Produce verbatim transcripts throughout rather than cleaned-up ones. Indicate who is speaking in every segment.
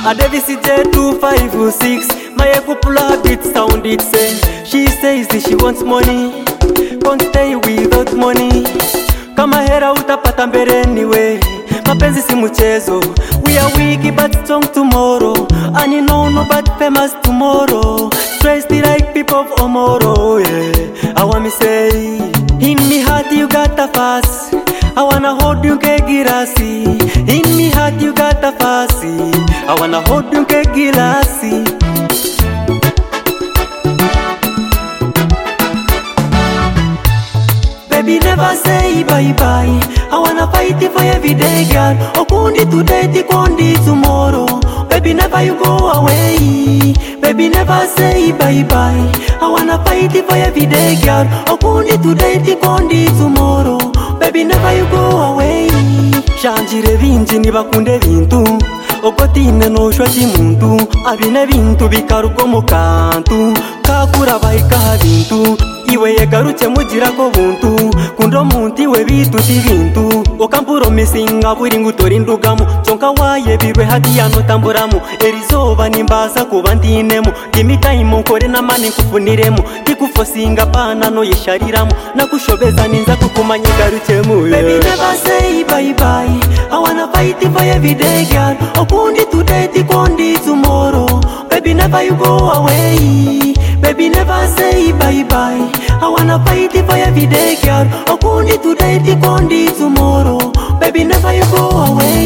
Speaker 1: A Davis J two five six. My couple beat sound it say. She says that she wants money, can't stay without money. Kama hera utapata mbele anyway. Mapenzi si mchezo. We are weak but strong tomorrow. And you know no but famous tomorrow. Stressed like people of Omoro, yeah. I want me say, in me heart you got a fuss. I wanna hold you kegirasi. In me heart you got a fussy. I wanna hold you kegirasi. Baby never say bye bye. I wanna fight it for every day, girl. Okundi today, tikundi tomorrow. Baby never you go away. Baby never say bye bye. I wanna fight it for every day, girl. Okundi today, tikundi tomorrow. Baby never you go away. Shanjire vinji nibakunde vintu. Okotine no shwati muntu. Abine vintu bikaruko mukantu. Kakura baika vintu. Iwe yegaruche mugira ko buntu. Kundo munti we bitu tivintu. Okampuro misinga buri ngutori ndugamu. Chonka waye bibe hati yano tamburamu. Erizoba nimbaza kuba ndinemu. Give time nkore na mani kufuniremu. Kikufosinga pana no yeshariramu. Nakushobeza ninza kukumanya garuche mu. Baby never say bye bye. I wanna fight it for every day, girl. Okundi today, tikundi tomorrow. Baby never you go away. Baby never say bye bye. I wanna fight it for every day, girl. Okundi today, tikundi tomorrow. Baby never you go away.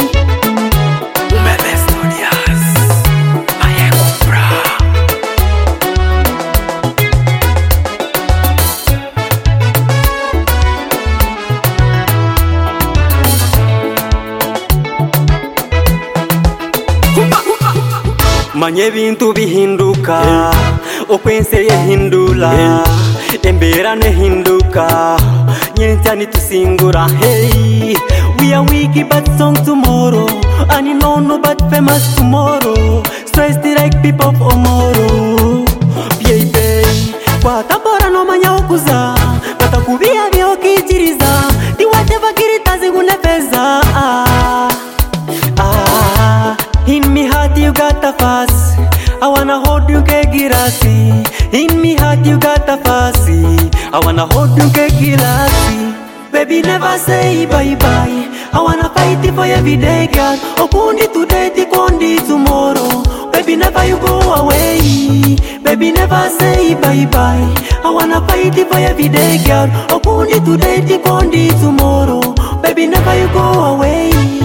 Speaker 1: Manye bintu bihinduka, okwense yehindula, embera nehinduka, nyenchani tusingura. Hey, we are weak but strong tomorrow, and you know no but famous tomorrow. Stressed like people of Omoro. Baby, kwa tabora no manya okuza, batakubia byo kichiriza, tiwate bakirita zigunefeza. Ah, ah, in me heart you got a fuss. I wanna hold you kegirasi. In me heart you got a fussy. I wanna hold you kegirasi. Baby never say bye bye. I wanna fight it for every day, girl. Okundi today, tikundi tomorrow. Baby never you go away. Baby never say bye bye. I wanna fight it for every day, girl. Okundi today, tikundi tomorrow. Baby never you go away.